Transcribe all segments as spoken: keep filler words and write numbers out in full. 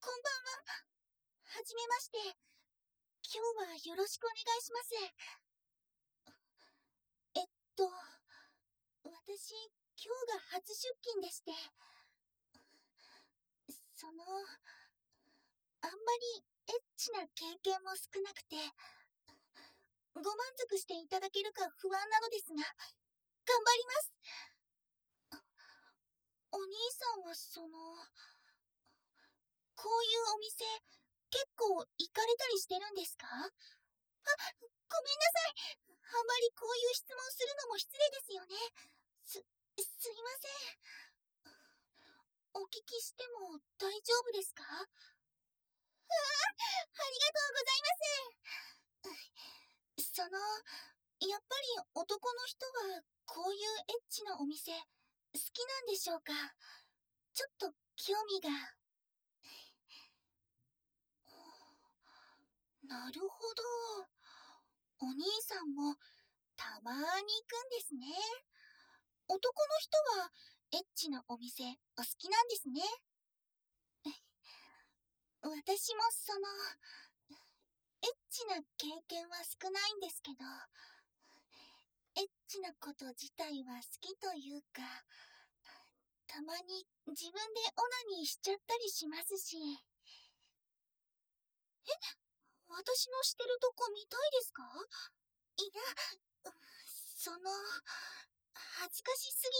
こんばんは。はじめまして。今日はよろしくお願いします。えっと、私、今日が初出勤でして、その、あんまりエッチな経験も少なくて、ご満足していただけるか不安なのですが、頑張ります。お兄さんはその、こういうお店、結構行かれたりしてるんですか？あ、ごめんなさい。あまりこういう質問するのも失礼ですよね。す、すいません。お聞きしても大丈夫ですか？ああ、ありがとうございます。その、やっぱり男の人はこういうエッチなお店好きなんでしょうか？ちょっと興味が。なるほど。お兄さんもたまーに行くんですね。男の人はエッチなお店お好きなんですね。私もその、エッチな経験は少ないんですけど、エッチなこと自体は好きというか、たまに自分でオナニーしちゃったりしますし。え、私のしてるとこ見たいですか？いや、その、恥ずかしす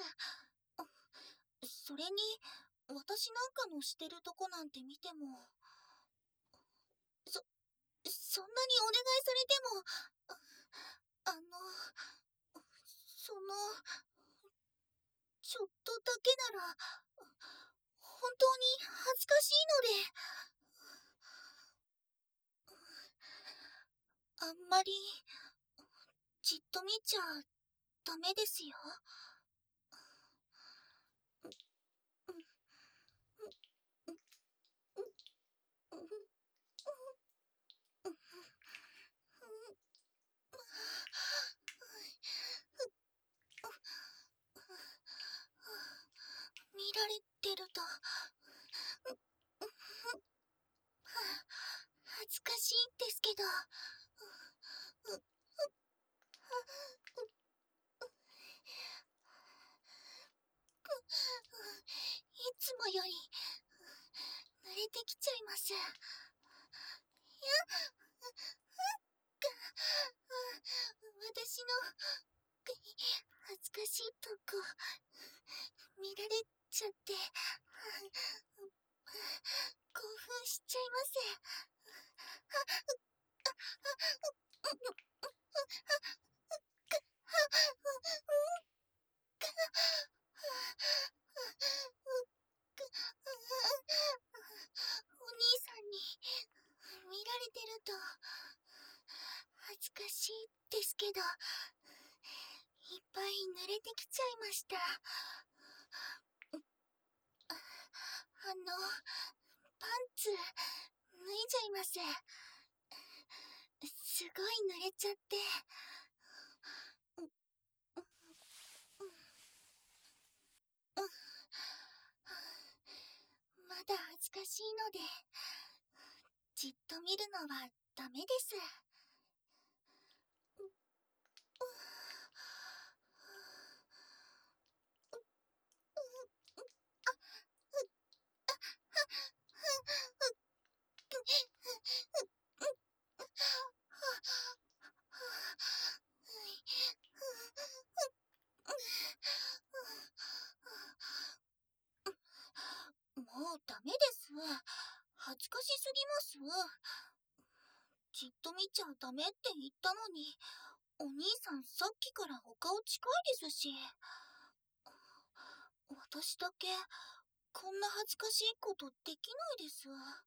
ぎです。それに、私なんかのしてるとこなんて見ても、そ、そんなにお願いされても、あの、その、ちょっとだけなら、本当に恥ずかしいので。あんまり、じっと見ちゃダメですよ。見られてると、恥ずかしいんですけど。いつもより、慣れてきちゃいます。いや、私の、恥ずかしいとこ、見られちゃって、興奮しちゃいます。お兄さんに見られてると恥ずかしいですけど、いっぱい濡れてきちゃいました。あの、パンツ脱いじゃいます。すごい濡れちゃって。まだ恥ずかしいので、じっと見るのはダメです。もうダメです。恥ずかしすぎます。じっと見ちゃダメって言ったのに、お兄さんさっきからお顔近いですし。私だけ、こんな恥ずかしいことできないです。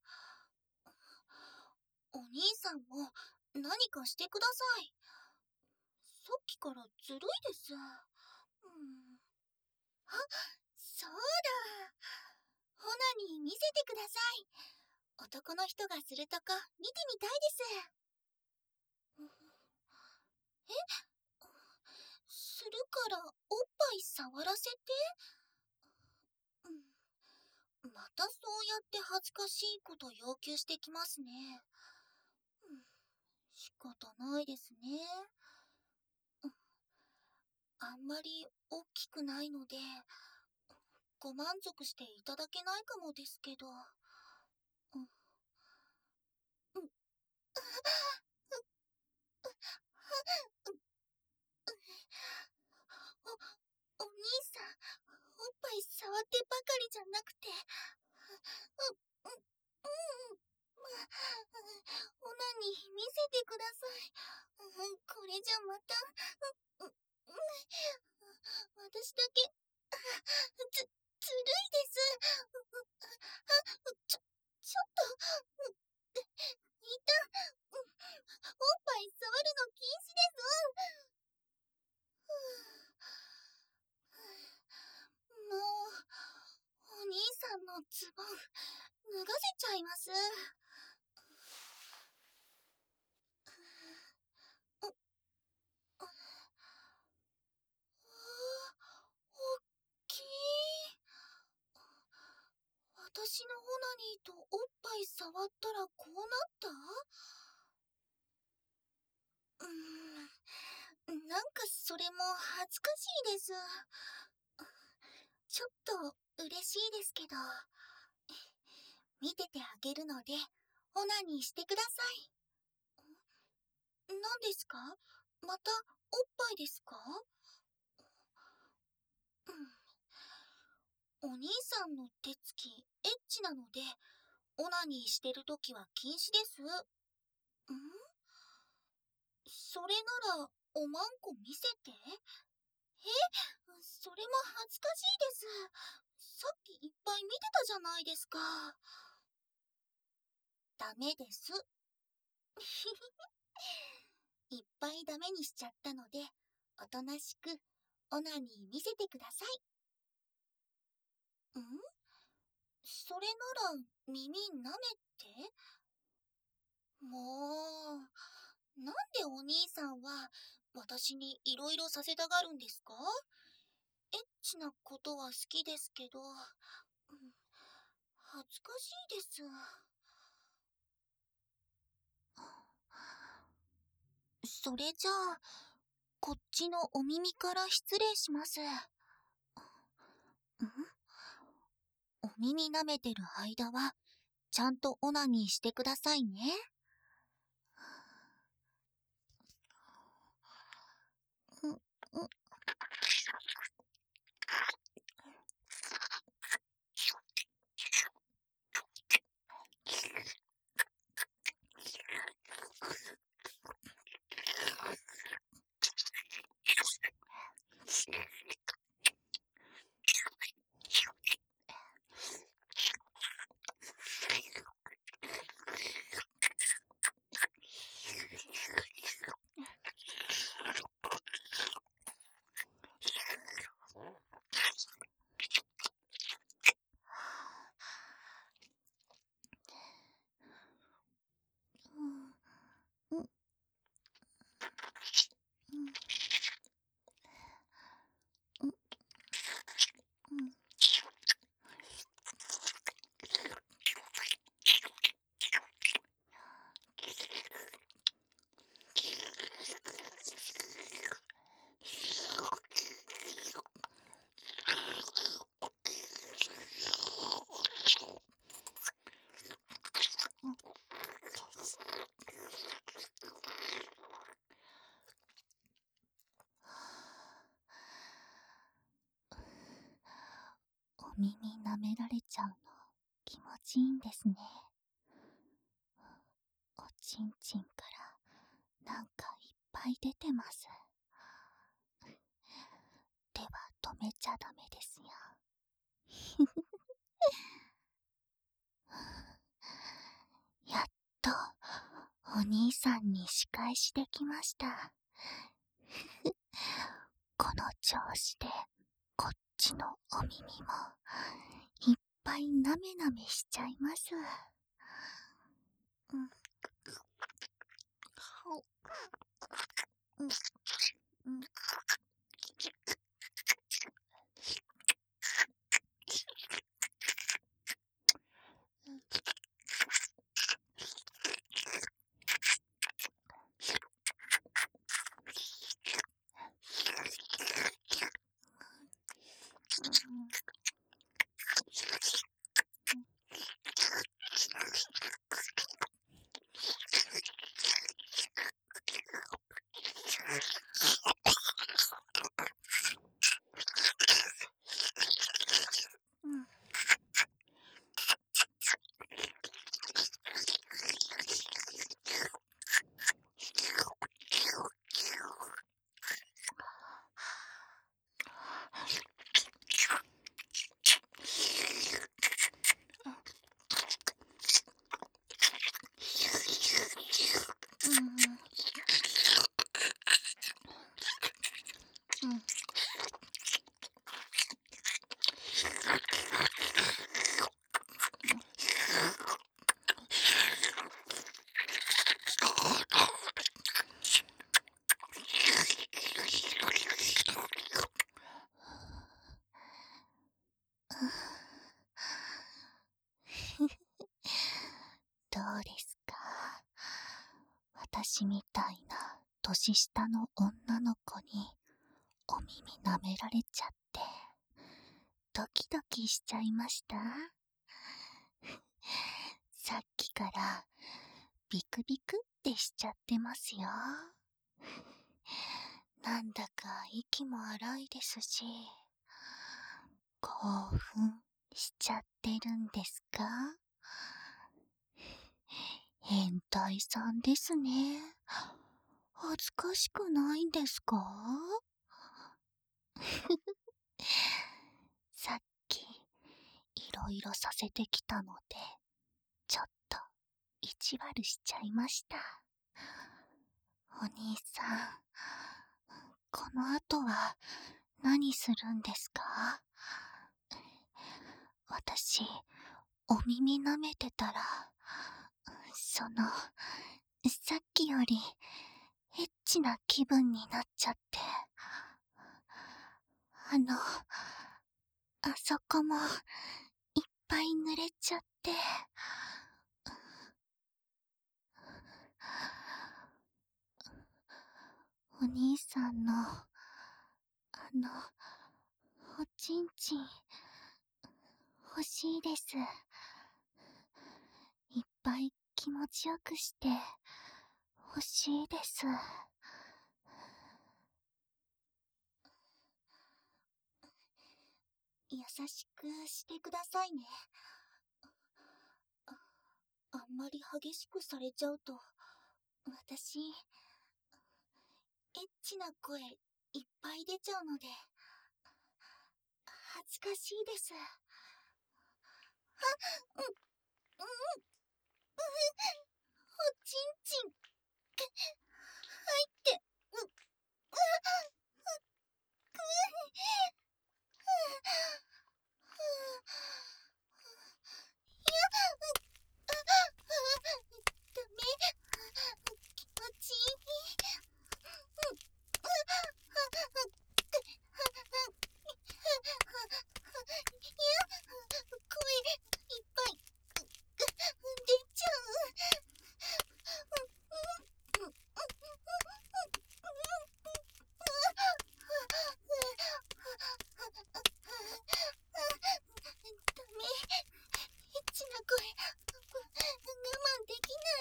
お兄さんも何かしてください。さっきからずるいです。うん、あ、そうだ。ホナに見せてください。男の人がするとこ見てみたいです。え、するからおっぱい触らせて？うん、 たそうやって恥ずかしいこと要求してきますね。うん、仕方ないですね。うん、あんまり大きくないので、ご満足していただけないかもですけど。うん、うん、お、お兄さん、おっぱい触ってばかりじゃなくて、う、う、うん、ま、オナニー見せてください。これじゃまた、う、う、私だけ、ず、ずるいです。ちょ、ちょっと、一旦、おっぱい触るの禁止です。もう、お兄さんのズボン、脱がせちゃいます。おっきい。私のオナニーとおっぱい触ったらこうなった？うーん、なんかそれも恥ずかしいです。ちょっと嬉しいですけど、見ててあげるので、オナニーしてください。何ですか？またおっぱいですか？うん、お兄さんの手つきエッチなので、オナニーしてるときは禁止です。ん？それなら、おまんこ見せて。え？それも恥ずかしいです。さっきいっぱい見てたじゃないですか。ダメです。いっぱいダメにしちゃったので、おとなしく、オナニー見せてください。ん？それなら、耳舐めて？もう、なんでお兄さんは、私にいろいろさせたがるんですか？エッチなことは好きですけど、うん、恥ずかしいです。それじゃあ、こっちのお耳から失礼します。ん？お耳舐めてる間は、ちゃんとオナニーしてくださいね。うん、うん、うん、うん、うん、うん。お耳舐められちゃうの気持ちいいんですね。おちんちんからなんかいっぱい出てます。では止めちゃダメですよ。やっとお兄さんに仕返しできました。この調子でこっちのお耳もいっぱいなめなめしちゃいます。うん、うん、うん、 うですか。私みたいな年下の女の子にお耳舐められちゃってドキドキしちゃいました。さっきからビクビクってしちゃってますよ。なんだか息も荒いですし、興奮しちゃってるんですか？変態さんですね。恥ずかしくないんですか？さっきいろいろさせてきたので、ちょっと意地悪しちゃいました。お兄さん、この後は何するんですか？私、お耳舐めてたら、その、さっきよりエッチな気分になっちゃって、あの、あそこもいっぱい濡れちゃって、お兄さんの、あの、おちんちん、欲しいです。いっぱい気持ちよくして、欲しいです。優しくしてくださいね。あ、あんまり激しくされちゃうと、私、エッチな声いっぱい出ちゃうので、恥ずかしいです。あ、うん、うん、うん、おちんちん、入って、う、う、う、く、ダメ、気持ちいい。声いっぱい出ちゃう。ダメ、エッチな声我慢できない。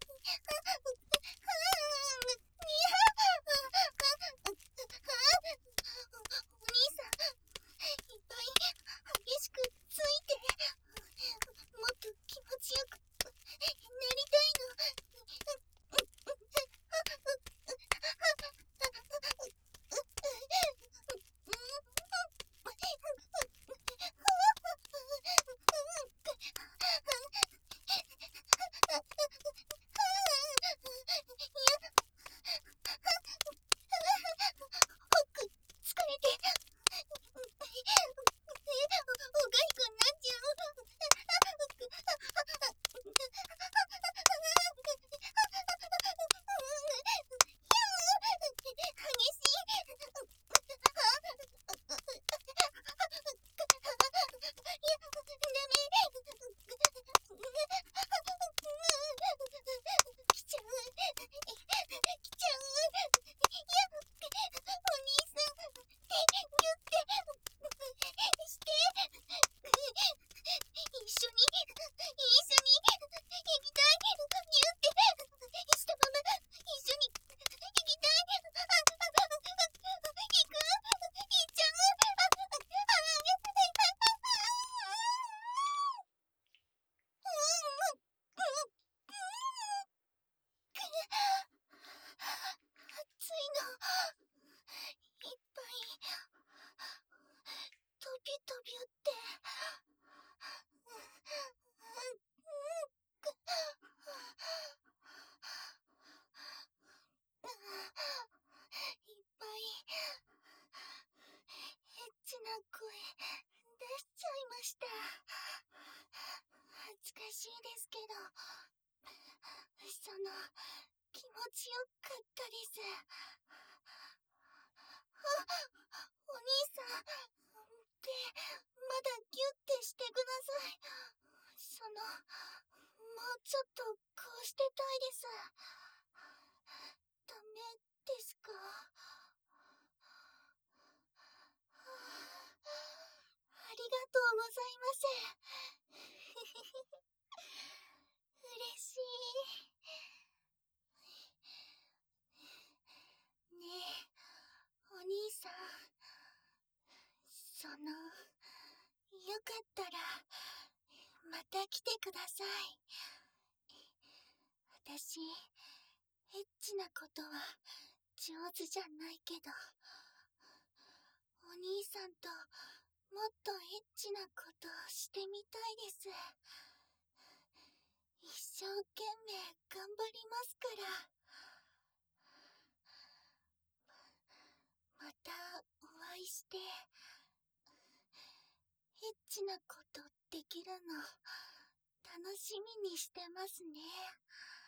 お兄さん、いっぱい激しくついて、もっと気持ちよくなりたいの。奥、疲れて、おがいくなっちゃう。激しい。来ちゃう。来ちゃう。いや、お兄さん、手、ギュってして。一緒に、一緒に行きたい。ギュってしたまま一緒に行きたい。行く？行っちゃう？暑いの。いっぱい飛び飛び打って、いっぱいエッチな声出しちゃいました。恥ずかしいですけど、その気持ちよかったです。あ、お兄さん、手、まだギュッてしてください。その、 うちょっとこうしてたいです。ダメですか？ありがとうございます。嬉しい。ねえ、お兄さん。その、よかったら、また来てください。私、エッチなことは上手じゃないけど、お兄さんともっとエッチなことをしてみたいです。一生懸命頑張りますから。またお会いして、エッチなことできるの楽しみにしてますね。